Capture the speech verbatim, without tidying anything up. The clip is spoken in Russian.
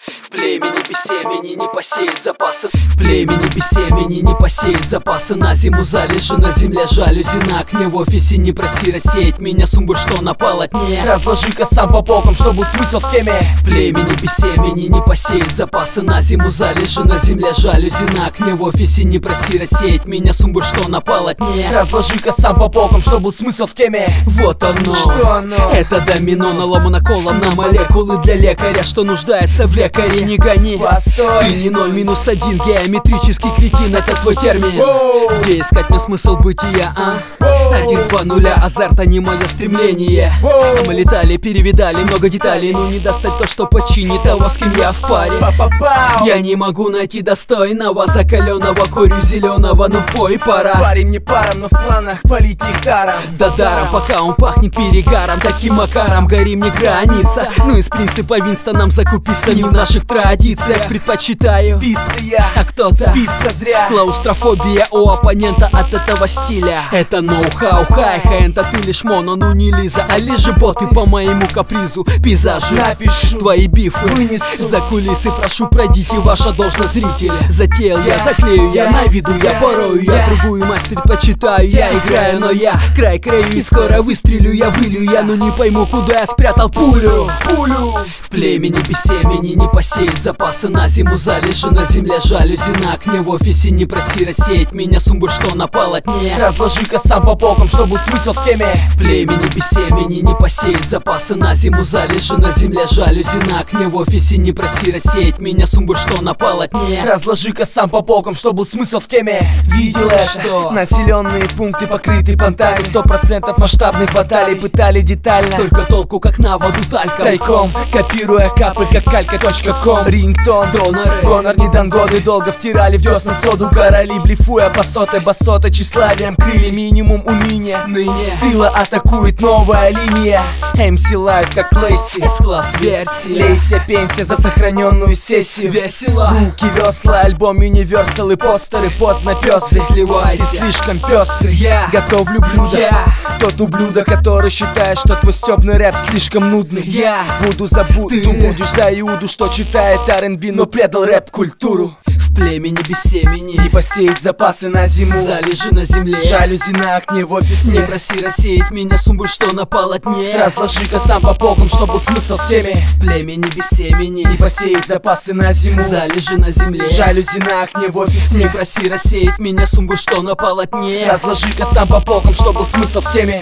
В племени без семени не посеять запасы. В племени без семени не посеять запасы. На зиму залежи, на земле жалюзи на окне. В офисе не проси рассеять меня сумбур, что на полотне. Разложи-ка сам по полкам, что был смысл в теме. В племени без семени не посеять запасы. На зиму залежи, на земле жалюзи на окне. В офисе не проси рассеять меня сумбур, что на полотне. Разложи-ка сам по полкам, что был смысл в теме. Вот оно, что оно? Это домино, наломано колом на молекулы для лекаря, что нуждается в лекаре. Не гони, постой. Ты не ноль минус один, геометрический кретин, это твой термин. Воу. Где искать мне смысл бытия, а? Воу. Один, два, нуля, азарт, а не мое стремление. Воу. Мы летали, перевидали много деталей, но не достать то, что починит того, с кем я в паре. Па-па-пау. Я не могу найти достойного, закаленного, корю зеленого, но в бой пора. Парень не паром, но в планах полить нектаром. Да даром, пока он пахнет перегаром. Таким макаром горим не граница. Ну из принципа Винстоном закупиться не в наших традициях. Предпочитаю Спится я, а кто-то спится зря. Клаустрофобия у оппонента от этого стиля. Это ноу-хау, хай-хенд, а ты лишь моно, ну не Лиза, а лишь боты по моему капризу. Пейзажи, Напишу, твои бифы вынесу. за кулисы, прошу, пройдите, ваша должность зрителя. Затеял я, заклею я, я, наведу я, я, порою я, я. другую мазь предпочитаю. Я Я, играю, но я край краю и скоро выстрелю я, вылью я, но не пойму, куда я спрятал пулю. Пулю. В племени без семени не посеять запасы. На зиму залежи, на земле жалюзи на окне. В офисе не проси рассеять меня сумбур, что на полотне. Разложи-ка сам по полкам, что был смысл в теме. В племени без семени не посеять запасы. На зиму залежи, на земле жалюзи на окне. В офисе не проси рассеять меня сумбур, что на полотне. Разложи-ка сам по полкам, что был смысл в теме. Видел это? Что? Населенные пункты покрыты понтами. Сто процентов масштабных баталий пытали детально. Только толку как на воду тальком. Тайком, копируя капы, как калька точка ком. Рингтон, Доноры. Гонор не дан годы, долго втирали в десна соду. Короли, блефуя посоты, басоты, тщеславием крылья, минимум уныния. Ныне С тыла атакует новая линия. эм си Live, как Лейси. С-класс версия. Лейся, пенсия за сохраненную сессию. Весело. Руки, весла, альбом, Universal и постеры. Поздно пёсты, Сливайся. ты слишком пёстрый. Я готовлю блюдо. Я Тот ублюдок, который считает, что твой стёбный рэп слишком нудный. Я буду забут, Ты ты будешь за Иуду, что читает ар энд би, но предал рэп-культуру. в племени без семени Не посеять запасы на зиму. залежи на земле. Жалюзи на окне в Не офисе. проси рассеять меня сумбур, что на полотне. Разложи-ка сам по полкам, что был смысл в теме. В племени без семени Не посеять запасы на зиму. залежи на земле. Жалюзи на окне в Не офисе. проси рассеять меня сумбур, что на полотне. Разложи-ка сам по полкам, что был смысл в теме.